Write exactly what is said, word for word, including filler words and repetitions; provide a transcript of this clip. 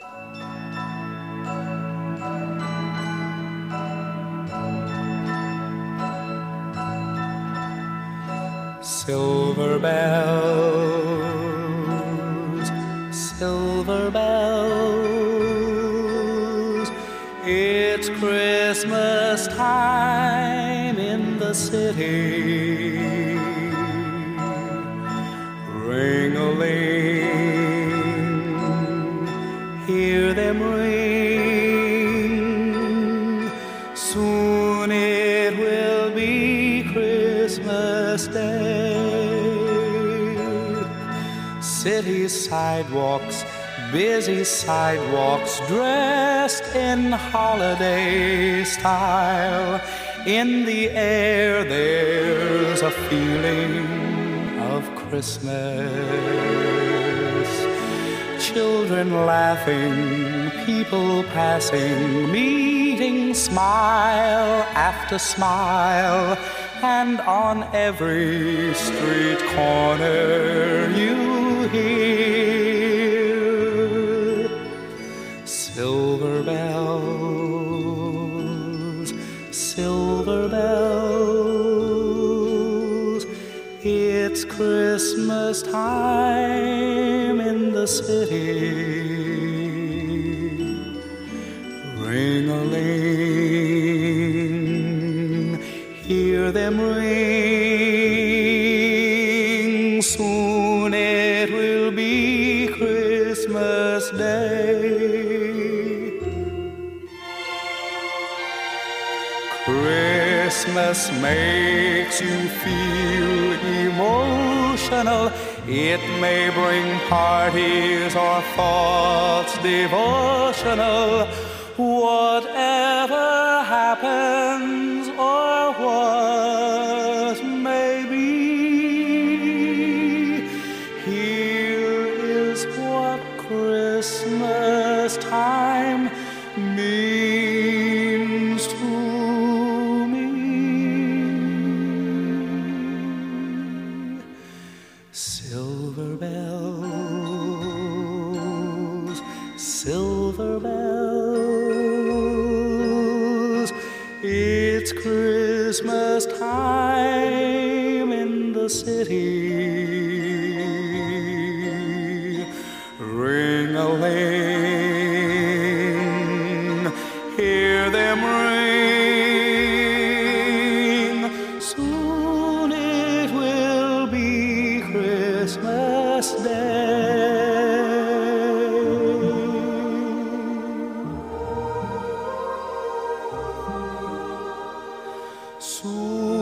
Silver bells, silver bells, it's Christmas time in the city. Ring-a-ling, hear them ring. Soon it will be Christmas Day. City sidewalks, busy sidewalks, dressed in holiday style. In the air there's a feeling of Christmas. Children laughing, people passing, meeting smile after smile. And on every street corner you hear silver bells, silver bells. It's Christmas time in the city. Ring-a-ling, hear them ring. Soon it will be Christmas Day. Christmas makes you feel emotional. It may bring parties or thoughts devotional. Whatever happens or what may be, here is what Christmas time means to me. Silver bells, silver bells, it's Christmas time in the city. Ring-a-ling, hear them ring. Soon it will be Christmas Day. Soon